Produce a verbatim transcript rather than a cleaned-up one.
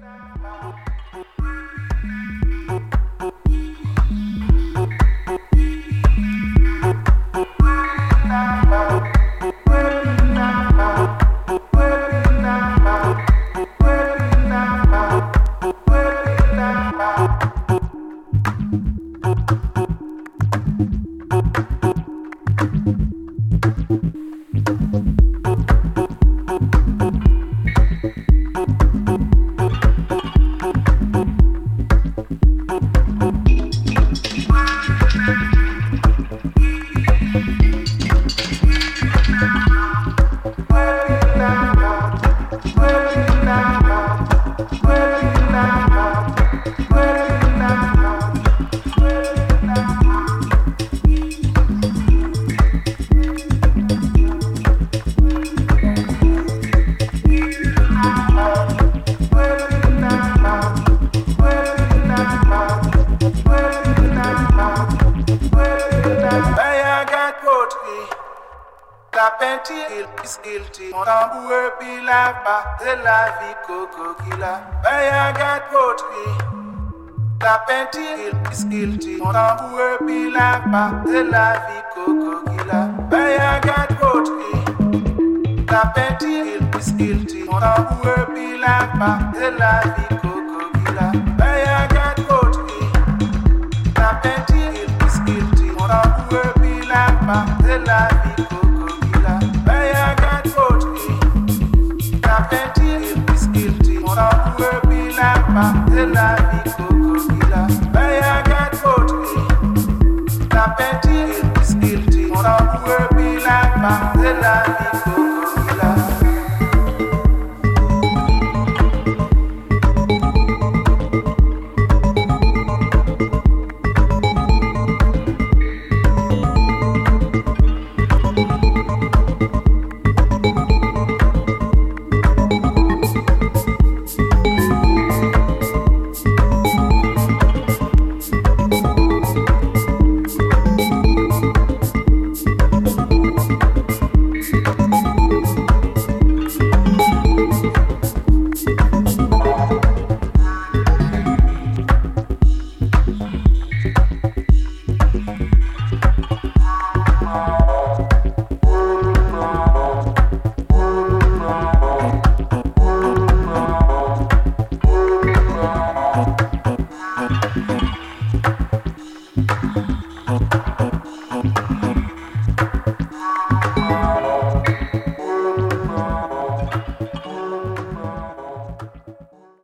La penti is guilty. Mon amour est là-bas de la vie coco kila. Bayagat poterie. La penti is guilty. Mon amour est là-bas de la vie coco kila. Bayagat poterie. La penti is guilty. Mon amour est là-bas de la vie coco kila. Bayagat poterie. La penti is guilty. Mon amour est là-bas de la vie coco. Bayagat poterie. La penti is guilty. Mon amour est là-bas de la vie.